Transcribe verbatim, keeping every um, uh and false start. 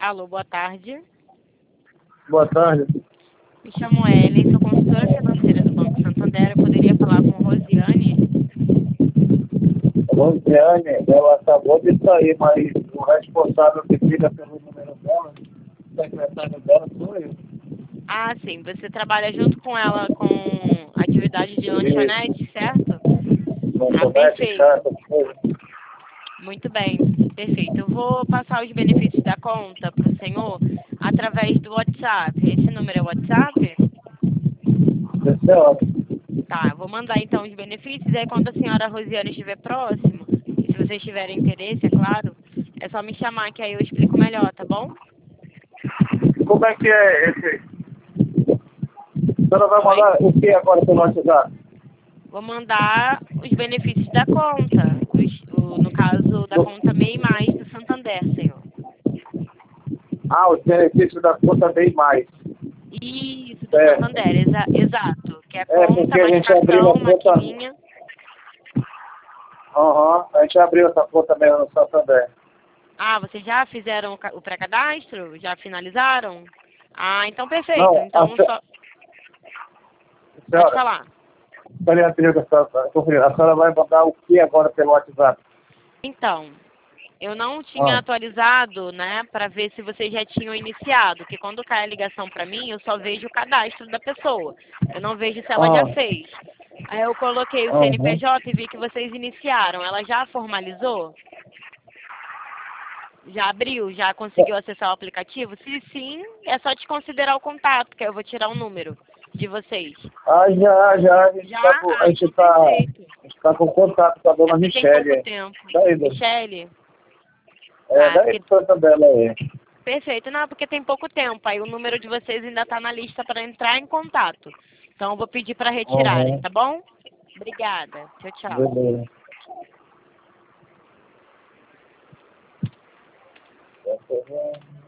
Alô, boa tarde. Boa tarde. Me chamo Ellen, sou consultora financeira do Banco Santander. Eu poderia falar com Rosiane? Rosiane, ela acabou de sair, mas o responsável que fica pelo número dela, o secretário dela, sou eu. Ah, sim. Você trabalha junto com ela com atividade de lanchonete, certo? Ah, Lanchonete, perfeito. chata, coisa. Muito bem, perfeito. Eu vou passar os benefícios da conta para o senhor através do WhatsApp. Esse número é o WhatsApp? Esse é ótimo. Tá, eu vou mandar então os benefícios. Aí quando a senhora Rosiane estiver próximo, e se vocês tiverem interesse, é claro, é só me chamar que aí eu explico melhor, tá bom? Como é que é esse? A senhora vai Oi? mandar o que agora pelo WhatsApp? Vou mandar os benefícios da conta, os, o, no caso da Do- conta MEI Mais do Santander, senhor. Ah, os benefícios da conta bem mais. Isso, do É, Santander, exa exato. Que é é conta, porque a mais gente abriu cartão, a conta. maquininha. Aham, a gente abriu essa conta mesmo no Santander. Ah, vocês já fizeram o ca- o pré-cadastro? Já finalizaram? Ah, então perfeito. Não, a Então se- só. Pode senhora, falar. peraí, a senhora a senhora vai mandar o que agora pelo WhatsApp? Então, eu não tinha Ah, atualizado, né, para ver se vocês já tinham iniciado, que quando cai a ligação para mim, eu só vejo o cadastro da pessoa. Eu não vejo se ela já ah, fez. Aí eu coloquei o aham. C N P J e vi que vocês iniciaram. Ela já formalizou? Já abriu? Já conseguiu acessar o aplicativo? Se sim, é só desconsiderar o contato, que eu vou tirar o número de vocês. Ah, já, já, a gente Já? tá com, a Ah, gente então tá, a perfeito. gente tá com contato com a É dona porque tem pouco Michele. tempo. Daí, do- Michele? é, Ah, daí porque... do Santander ela é. Perfeito. Não, porque tem pouco tempo. Aí o número de vocês ainda está na lista para entrar em contato. Então eu vou pedir para retirarem, Aham, tá bom? Obrigada. Tchau, tchau. beleza. Tá bom.